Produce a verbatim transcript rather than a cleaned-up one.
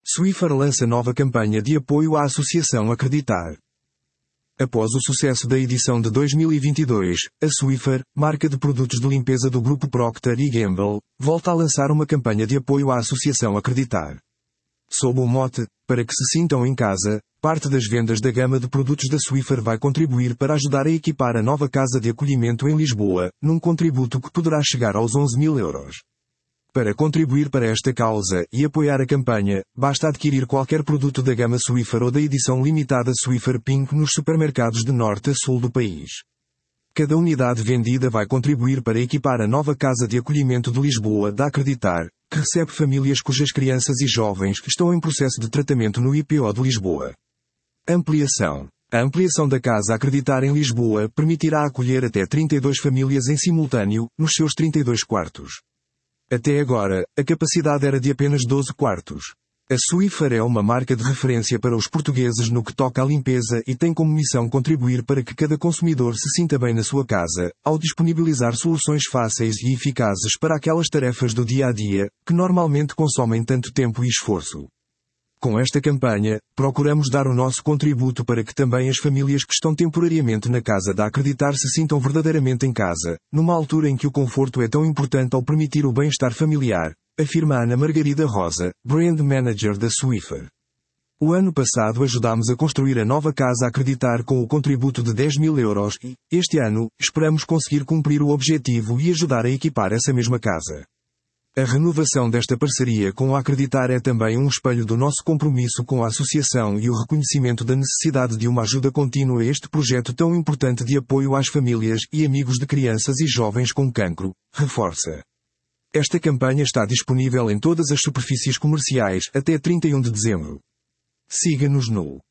Swiffer lança nova campanha de apoio à Associação Acreditar. Após o sucesso da edição de dois mil e vinte e dois, a Swiffer, marca de produtos de limpeza do grupo Procter e Gamble, volta a lançar uma campanha de apoio à Associação Acreditar. Sob o mote, para que se sintam em casa, parte das vendas da gama de produtos da Swiffer vai contribuir para ajudar a equipar a nova casa de acolhimento em Lisboa, num contributo que poderá chegar aos onze mil euros. Para contribuir para esta causa e apoiar a campanha, basta adquirir qualquer produto da gama Swiffer ou da edição limitada Swiffer Pink nos supermercados de norte a sul do país. Cada unidade vendida vai contribuir para equipar a nova Casa de Acolhimento de Lisboa da Acreditar, que recebe famílias cujas crianças e jovens estão em processo de tratamento no I P O de Lisboa. Ampliação. A ampliação da Casa Acreditar em Lisboa permitirá acolher até trinta e duas famílias em simultâneo, nos seus trinta e dois quartos. Até agora, a capacidade era de apenas doze quartos. A Swiffer é uma marca de referência para os portugueses no que toca à limpeza e tem como missão contribuir para que cada consumidor se sinta bem na sua casa, ao disponibilizar soluções fáceis e eficazes para aquelas tarefas do dia a dia, que normalmente consomem tanto tempo e esforço. Com esta campanha, procuramos dar o nosso contributo para que também as famílias que estão temporariamente na Casa da Acreditar se sintam verdadeiramente em casa, numa altura em que o conforto é tão importante ao permitir o bem-estar familiar, afirma Ana Margarida Rosa, Brand Manager da Swiffer. O ano passado ajudámos a construir a nova Casa Acreditar com o contributo de dez mil euros e, este ano, esperamos conseguir cumprir o objetivo e ajudar a equipar essa mesma casa. A renovação desta parceria com a Acreditar é também um espelho do nosso compromisso com a associação e o reconhecimento da necessidade de uma ajuda contínua a este projeto tão importante de apoio às famílias e amigos de crianças e jovens com cancro, reforça. Esta campanha está disponível em todas as superfícies comerciais até trinta e um de dezembro. Siga-nos no